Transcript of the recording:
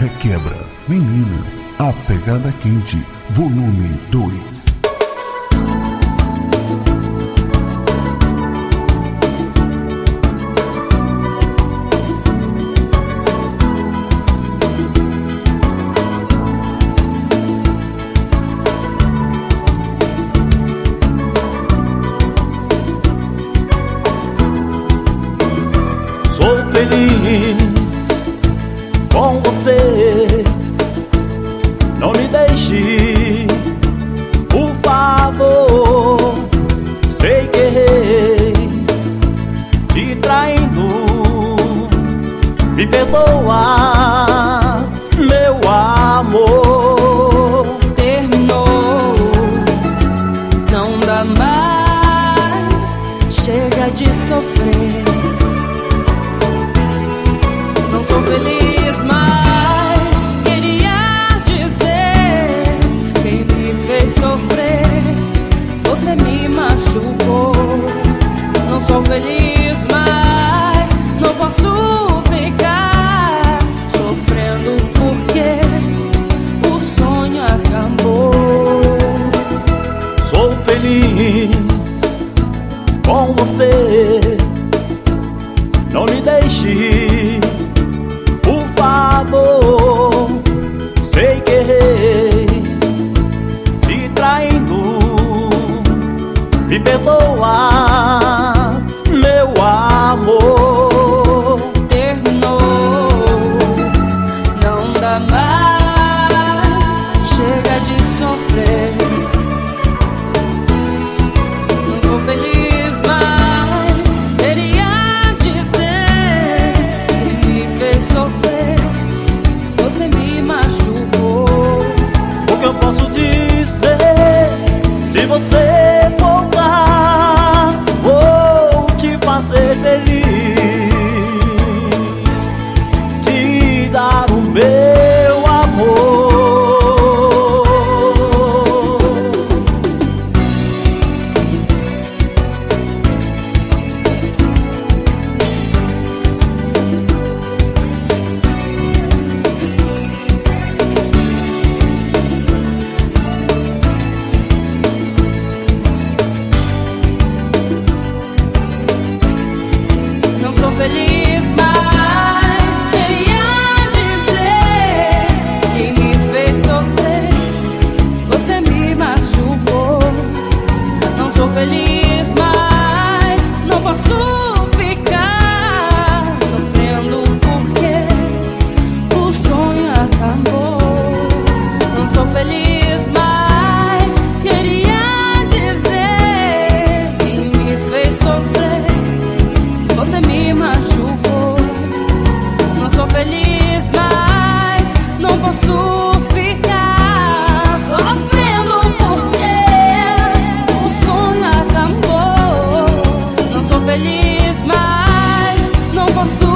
Requebra, menina, a pegada quente, volume 2. Sou feliz com você, não me deixe, por favor. Sei que errei, te traindo, me perdoa, meu amor. Terminou, não dá mais, chega de sofrer. Não sou feliz, mas queria dizer: quem me fez sofrer, você me machucou. Não sou feliz, mas não posso ficar sofrendo porque o sonho acabou. Sou feliz com você, não me deixe, por favor. Sei que errei, te traindo, me perdoa, meu amor. Terminou, não dá mais, chega de sofrer. Não sou feliz, mas queria dizer: quem me fez sofrer, você me machucou. O que eu posso dizer? Se você voltar, vou te fazer feliz, te dar o meu amor. Não sou feliz, mas queria dizer: quem me fez sofrer, você me machucou. Não sou feliz, mas não posso ficar sofrendo porque o sonho acabou. Não sou feliz, mas queria dizer: quem me fez sofrer, você me machucou. Não sou feliz, mas não posso ficar sofrendo porque o sonho acabou. Não sou feliz, mas não posso